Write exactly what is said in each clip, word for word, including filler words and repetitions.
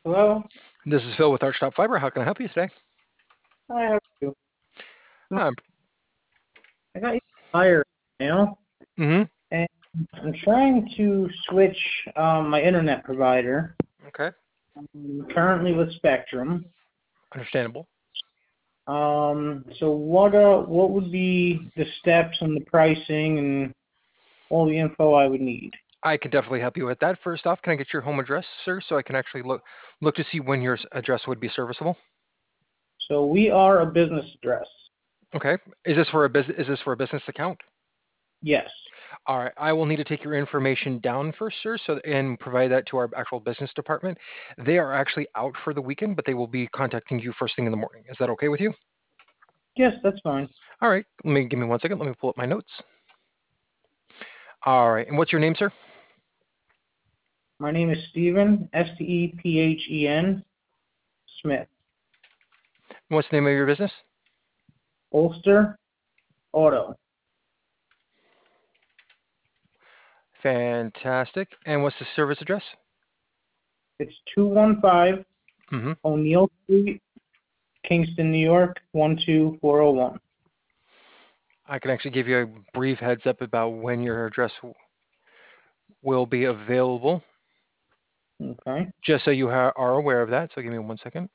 Hello. This is Phil with Archtop Fiber. How can I help you today? Hi, how are you? So Um, I got your flyer mail, mm-hmm. and I'm trying to switch um, my internet provider. Okay. I'm currently with Spectrum. Understandable. Um, so what uh, what would be the steps and the pricing and all the info I would need? I can definitely help you with that. First off, can I get your home address, sir, so I can actually look look to see when your s- address would be serviceable? So we are a business address. Okay. Is this for a business? Is this for a business account? Yes. All right. I will need to take your information down first, sir, so and provide that to our actual business department. They are actually out for the weekend, but they will be contacting you first thing in the morning. Is that okay with you? Yes, that's fine. All right. Let me give me one second. Let me pull up my notes. All right. And what's your name, sir? My name is Stephen, S T E P H E N, Smith. And what's the name of your business? Ulster Auto. Fantastic. And what's the service address? It's two one five Mm-hmm. O'Neill Street, Kingston, New York, one two four zero one. I can actually give you a brief heads up about when your address w- will be available, Okay. just so you ha- are aware of that. So give me one second.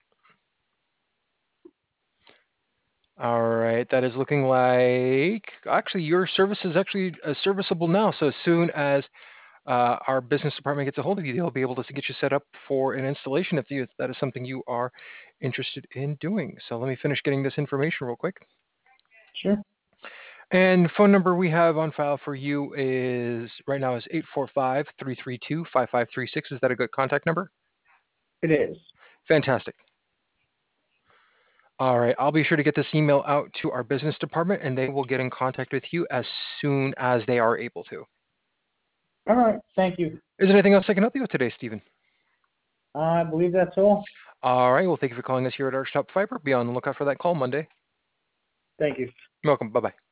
All right, that is looking like actually your service is actually uh, serviceable now. So as soon as uh, our business department gets a hold of you, they'll be able to get you set up for an installation if, you, if that is something you are interested in doing. So let me finish getting this information real quick. Sure. And phone number we have on file for you is right now is eight four five, three three two, five five three six. Is that a good contact number? It is. Fantastic. All right, I'll be sure to get this email out to our business department and they will get in contact with you as soon as they are able to. All right. Thank you. Is there anything else I can help you with today, Stephen? I believe that's all. All right, well, thank you for calling us here at Archtop Fiber. Be on the lookout for that call Monday. Thank you. You're welcome. Bye bye.